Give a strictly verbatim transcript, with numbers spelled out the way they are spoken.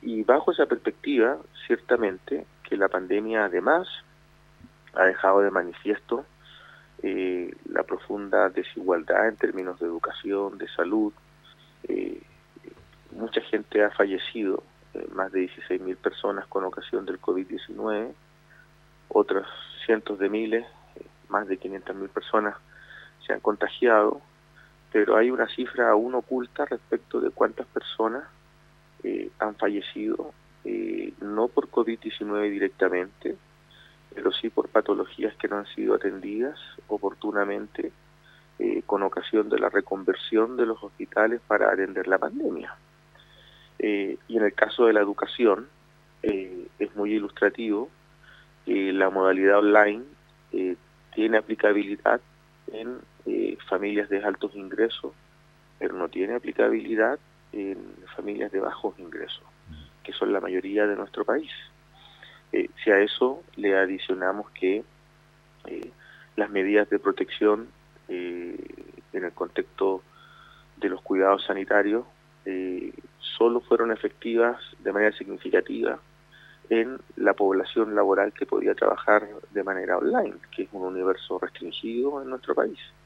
y bajo esa perspectiva, ciertamente que la pandemia además ha dejado de manifiesto eh, la profunda desigualdad en términos de educación, de salud. Eh, mucha gente ha fallecido, eh, más de dieciséis mil personas con ocasión del COVID diecinueve, otras cientos de miles, eh, más de quinientas mil personas se han contagiado, pero hay una cifra aún oculta respecto de cuántas personas eh, han fallecido, eh, no por COVID diecinueve directamente, pero sí por patologías que no han sido atendidas oportunamente eh, con ocasión de la reconversión de los hospitales para atender la pandemia. Eh, y en el caso de la educación, eh, es muy ilustrativo que la modalidad online eh, tiene aplicabilidad en eh, familias de altos ingresos, pero no tiene aplicabilidad en familias de bajos ingresos, que son la mayoría de nuestro país. Eh, si a eso le adicionamos que eh, las medidas de protección eh, en el contexto de los cuidados sanitarios eh, solo fueron efectivas de manera significativa en la población laboral que podía trabajar de manera online, que es un universo restringido en nuestro país.